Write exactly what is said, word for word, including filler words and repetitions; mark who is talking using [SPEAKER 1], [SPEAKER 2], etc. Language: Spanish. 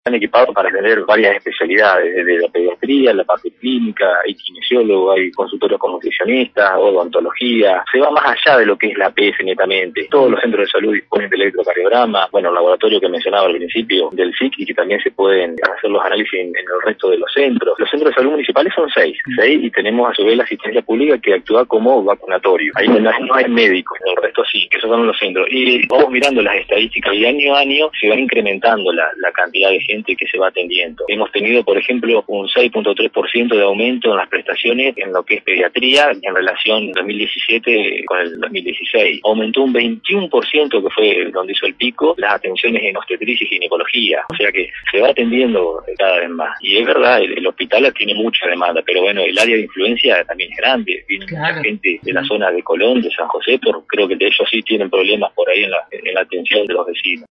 [SPEAKER 1] Están equipados para tener varias especialidades, desde la pediatría, la parte clínica, hay kinesiólogos, hay consultorios con nutricionistas, odontología. Se va más allá de lo que es la A P F netamente. Todos los centros de salud disponen del electrocardiograma, bueno, el laboratorio que mencionaba al principio, del S I C, y que también se pueden hacer los análisis en, en el resto de los centros. Los centros de salud municipales son seis, seis, y tenemos a su vez la asistencia pública que actúa como vacunatorio. Ahí no, no hay médicos, el resto sí, que esos son los centros. Y vamos mirando las estadísticas y año a año se va incrementando la, la cantidad de gente que se va atendiendo. Hemos tenido, por ejemplo, un seis punto tres por ciento de aumento en las prestaciones en lo que es pediatría en relación dos mil diecisiete con el dos mil dieciséis. Aumentó un veintiuno por ciento, que fue donde hizo el pico, las atenciones en obstetricia y ginecología. O sea que se va atendiendo cada vez más. Y es verdad, el, el hospital tiene mucha demanda, pero bueno, el área de influencia también es grande. Viene claro. Mucha gente de la zona de Colón, de San José, pero creo que de ellos sí tienen problemas por ahí en la, en la atención de los vecinos.